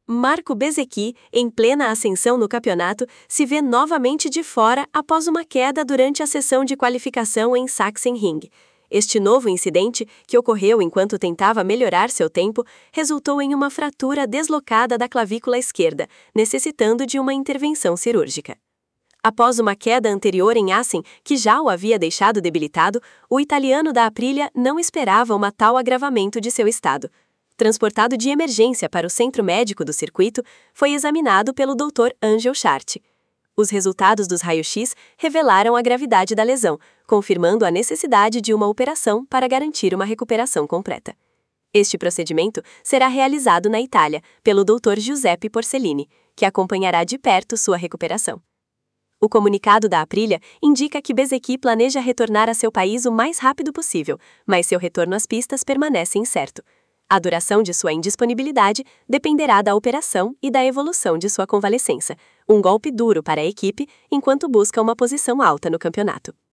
Marco Bezzecchi, em plena ascensão no campeonato, se vê novamente de fora após uma queda durante a sessão de qualificação em Sachsenring. Este novo incidente, que ocorreu enquanto tentava melhorar seu tempo, resultou em uma fratura deslocada da clavícula esquerda, necessitando de uma intervenção cirúrgica. Após uma queda anterior em Assen, que já o havia deixado debilitado, o italiano da Aprilia não esperava uma tal agravamento de seu estado. Transportado de emergência para o centro médico do circuito, foi examinado pelo Dr. Angel Chart. Os resultados dos raios-x revelaram a gravidade da lesão, confirmando a necessidade de uma operação para garantir uma recuperação completa. Este procedimento será realizado na Itália, pelo Dr. Giuseppe Porcellini, que acompanhará de perto sua recuperação. O comunicado da Aprilia indica que Bezzecchi planeja retornar a seu país o mais rápido possível, mas seu retorno às pistas permanece incerto. A duração de sua indisponibilidade dependerá da operação e da evolução de sua convalescença, um golpe duro para a equipe enquanto busca uma posição alta no campeonato.